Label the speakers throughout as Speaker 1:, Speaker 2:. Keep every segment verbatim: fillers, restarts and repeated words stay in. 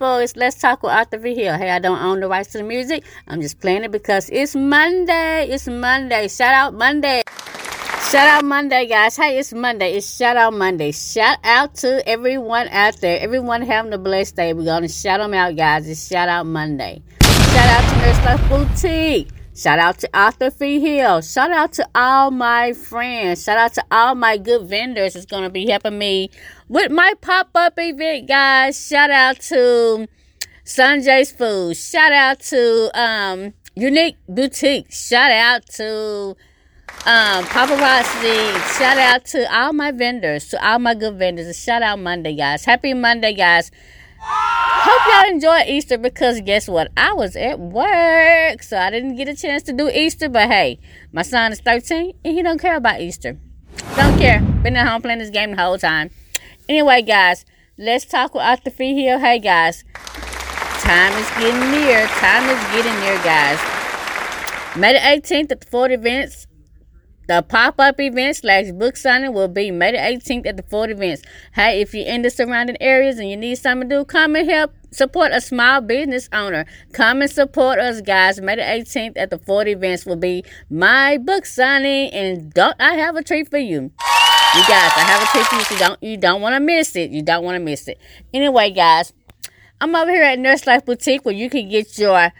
Speaker 1: people. It's Let's Talk with Arthur V. Hill. Hey, I don't own the rights to the music. I'm just playing it because it's Monday. It's Monday. Shout out Monday. Shout out Monday, guys. Hey, it's Monday. It's Shout Out Monday. Shout out to everyone out there. Everyone having a blessed day. We're going to shout them out, guys. It's Shout Out Monday. Shout out to Nurse Life Boutique. Shout out to Arthur V. Hill. Shout out to all my friends. Shout out to all my good vendors that's going to be helping me with my pop-up event, guys. Shout out to Sanjay's Food. Shout out to um, Unique Boutique. Shout out to um, Paparazzi. Shout out to all my vendors, to all my good vendors. It's Shout Out Monday, guys. Happy Monday, guys. Hope y'all enjoy Easter because guess what? I was at work, so I didn't get a chance to do Easter. But hey, my son is thirteen and he don't care about Easter. Don't care. Been at home playing this game the whole time. Anyway, guys, let's talk with Arthur V. Hill. Hey, guys, time is getting near. Time is getting near, guys. May the eighteenth at the Ford Events. The pop-up event slash book signing will be May the eighteenth at the Ford Events. Hey, if you're in the surrounding areas and you need something to do, come and help support a small business owner. Come and support us, guys. May the eighteenth at the Ford Events will be my book signing. And don't I have a treat for you? You guys, I have a treat for you. So you don't, you don't want to miss it. You don't want to miss it. Anyway, guys, I'm over here at Nurse Life Boutique where you can get your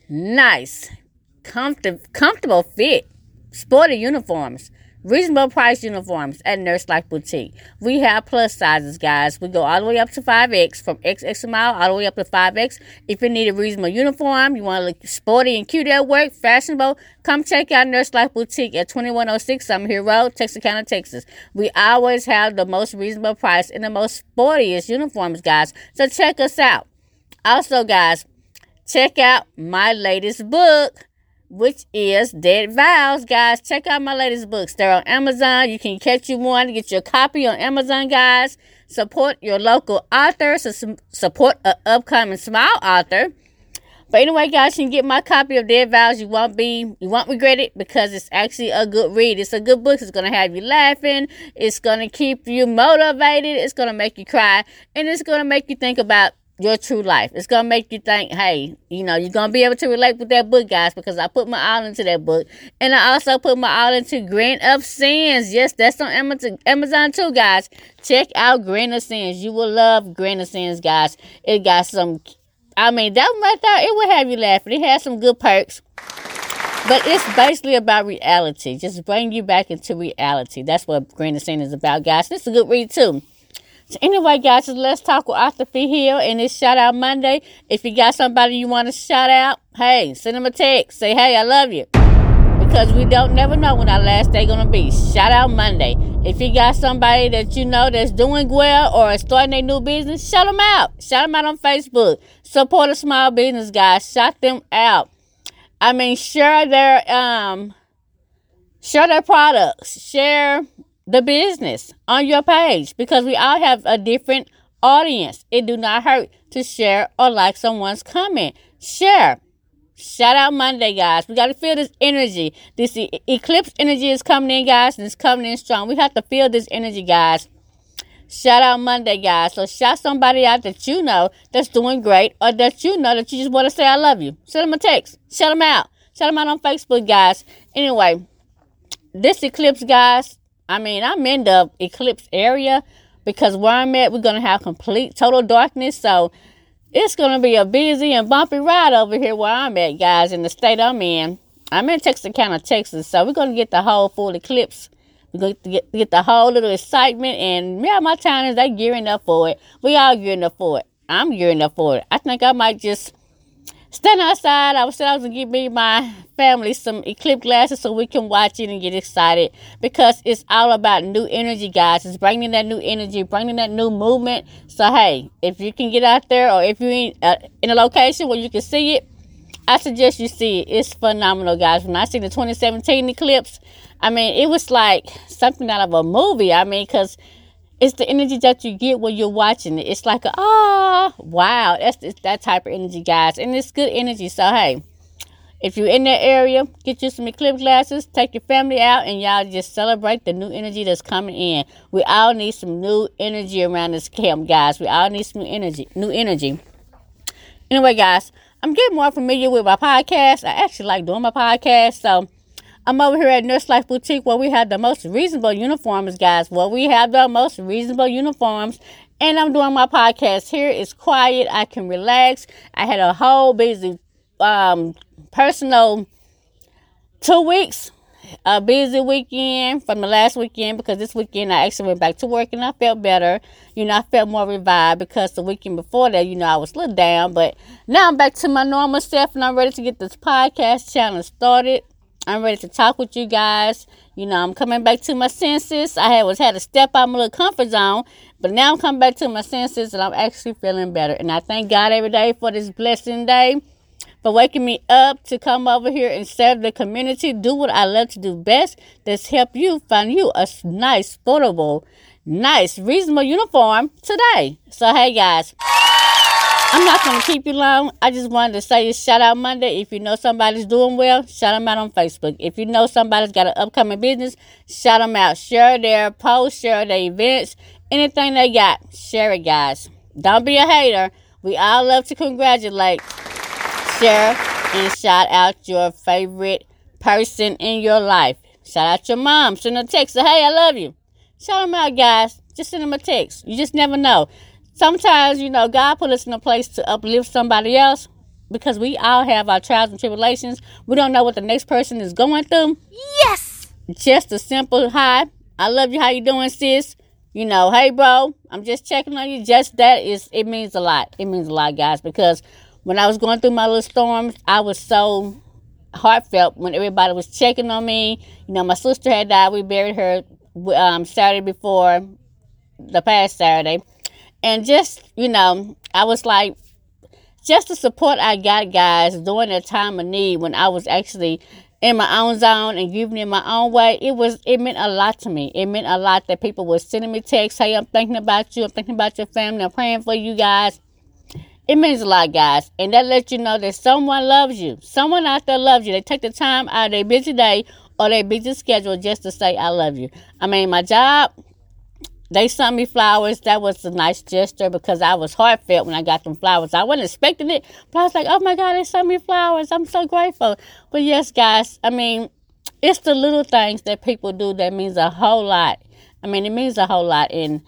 Speaker 1: nice, comfortable, comfortable fit sporty uniforms, reasonable price uniforms at Nurse Life Boutique. We have plus sizes, guys. We go all the way up to five X, from X X small all the way up to five X. If you need a reasonable uniform, you want to look sporty and cute at work, fashionable, come check out Nurse Life Boutique at twenty-one oh six Summer Hill Road, Texarkana, Texas. We always have the most reasonable price and the most sportiest uniforms, guys. So check us out. Also, guys, check out my latest book, which is Dead Vows, guys. Check out my latest books. They're on Amazon. You can catch you one, get your copy on Amazon, guys. Support your local author. So support an upcoming small author. But anyway, guys, you can get my copy of Dead Vows. You won't be, you won't regret it because it's actually a good read. It's a good book. It's going to have you laughing. It's going to keep you motivated. It's going to make you cry. And it's going to make you think about your true life. It's going to make you think, hey, you know, you're going to be able to relate with that book, guys, because I put my all into that book. And I also put my all into Grain of Sins. Yes, that's on Amazon too, guys. Check out Grain of Sins. You will love Grain of Sins, guys. It got some, I mean, that one right there, it will have you laughing. It has some good perks. But it's basically about reality. Just bring you back into reality. That's what Grain of Sins is about, guys. It's a good read too. So anyway, guys, let's talk with Arthur V. Hill, and it's Shout Out Monday. If you got somebody you want to shout out, hey, send them a text. Say, hey, I love you. Because we don't never know when our last day going to be. Shout Out Monday. If you got somebody that you know that's doing well or starting a new business, shout them out. Shout them out on Facebook. Support a small business, guys. Shout them out. I mean, share their, um, share their products. Share the business on your page, because we all have a different audience. It do not hurt to share or like someone's comment. Share. Shout Out Monday, guys. We got to feel this energy. This e- eclipse energy is coming in, guys, and it's coming in strong. We have to feel this energy, guys. Shout Out Monday, guys. So shout somebody out that you know that's doing great, or that you know that you just want to say I love you. Send them a text. Shout them out. Shout them out on Facebook, guys. Anyway, this eclipse, guys, I mean, I'm in the eclipse area because where I'm at, we're going to have complete, total darkness. So it's going to be a busy and bumpy ride over here where I'm at, guys, in the state I'm in. I'm in Texarkana, Texas. So we're going to get the whole full eclipse. We're going to get, get the whole little excitement. And yeah, my town is they gearing up for it. We all gearing up for it. I'm gearing up for it. I think I might just stand outside. I was I was going to give me my family some eclipse glasses so we can watch it and get excited, because it's all about new energy, guys. It's bringing that new energy, bringing that new movement. So, hey, if you can get out there, or if you're in, uh, in a location where you can see it, I suggest you see it. It's phenomenal, guys. When I see the twenty seventeen eclipse, I mean, it was like something out of a movie. I mean, because it's the energy that you get when you're watching it. It's like, a, oh, wow. That's it's that type of energy, guys. And it's good energy. So, hey, if you're in that area, get you some eclipse glasses, take your family out, and y'all just celebrate the new energy that's coming in. We all need some new energy around this camp, guys. We all need some new energy. New energy. Anyway, guys, I'm getting more familiar with my podcast. I actually like doing my podcast. So I'm over here at Nurse Life Boutique where we have the most reasonable uniforms, guys. Where we have the most reasonable uniforms. And I'm doing my podcast here. It's quiet. I can relax. I had a whole busy um, personal two weeks. A busy weekend from the last weekend, because this weekend I actually went back to work and I felt better. You know, I felt more revived, because the weekend before that, you know, I was a little down. But now I'm back to my normal self and I'm ready to get this podcast channel started. I'm ready to talk with you guys. You know, I'm coming back to my senses. I had was had to step out my little comfort zone, but now I'm coming back to my senses and I'm actually feeling better. And I thank God every day for this blessing day, for waking me up to come over here and serve the community, do what I love to do best. That's help you find you a nice, portable, nice, reasonable uniform today. So, hey, guys, I'm not going to keep you long. I just wanted to say it's Shout Out Monday. If you know somebody's doing well, shout them out on Facebook. If you know somebody's got an upcoming business, shout them out. Share their posts, share their events, anything they got. Share it, guys. Don't be a hater. We all love to congratulate. Share and shout out your favorite person in your life. Shout out your mom. Send her a text. Say, hey, I love you. Shout them out, guys. Just send them a text. You just never know. Sometimes, you know, God put us in a place to uplift somebody else, because we all have our trials and tribulations. We don't know what the next person is going through. Yes! Just a simple hi. I love you. How you doing, sis? You know, hey, bro, I'm just checking on you. Just that is, it means a lot. It means a lot, guys, because when I was going through my little storms, I was so heartfelt when everybody was checking on me. You know, my sister had died. We buried her um, Saturday before the past Saturday. And just, you know, I was like, just the support I got, guys, during that time of need when I was actually in my own zone and giving in my own way, it was, it meant a lot to me. It meant a lot that people were sending me texts. Hey, I'm thinking about you. I'm thinking about your family. I'm praying for you guys. It means a lot, guys. And that lets you know that someone loves you. Someone out there loves you. They take the time out of their busy day or their busy schedule just to say, I love you. I mean, my job, they sent me flowers. That was a nice gesture, because I was heartfelt when I got them flowers. I wasn't expecting it, but I was like, oh, my God, they sent me flowers. I'm so grateful. But, yes, guys, I mean, it's the little things that people do that means a whole lot. I mean, it means a whole lot. And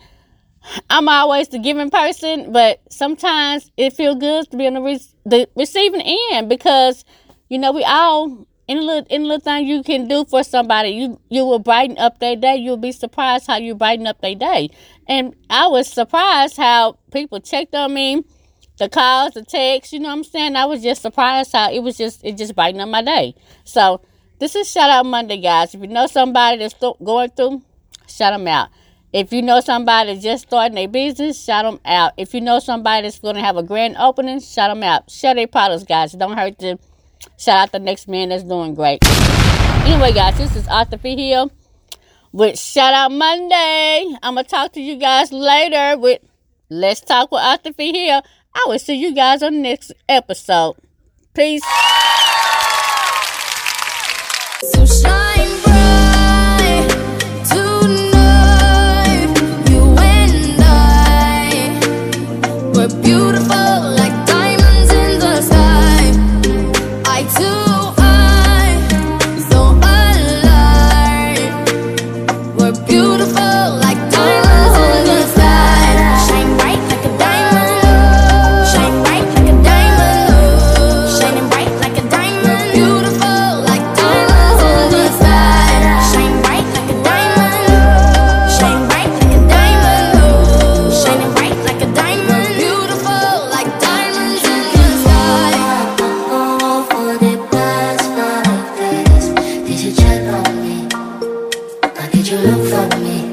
Speaker 1: I'm always the giving person, but sometimes it feels good to be on the, re- the receiving end, because, you know, we all, any little, any little thing you can do for somebody, you, you will brighten up their day. You'll be surprised how you brighten up their day. And I was surprised how people checked on me, the calls, the texts, you know what I'm saying? I was just surprised how it was just, it just brightened up my day. So this is Shout Out Monday, guys. If you know somebody that's th- going through, shout them out. If you know somebody that's just starting their business, shout them out. If you know somebody that's going to have a grand opening, shout them out. Share their products, guys. Don't hurt to shout out the next man that's doing great. Anyway, guys, this is Arthur P. Hill with Shout Out Monday. I'm going to talk to you guys later with Let's Talk with Arthur P. Hill. I will see you guys on the next episode. Peace. So shine bright tonight. You and I, we're beautiful like diamonds in the sky. I too, I, so alive. We're beautiful like diamonds in the sky. Shine bright like a diamond. Shine bright like a diamond. Shining bright like a diamond. We're beautiful like diamonds in the sky. Shine bright like a diamond. Shine bright like a diamond. Shining bright like a diamond. Beautiful like diamonds in the sky.
Speaker 2: Oh, for the past five days, did you check on me? Or did you look for me?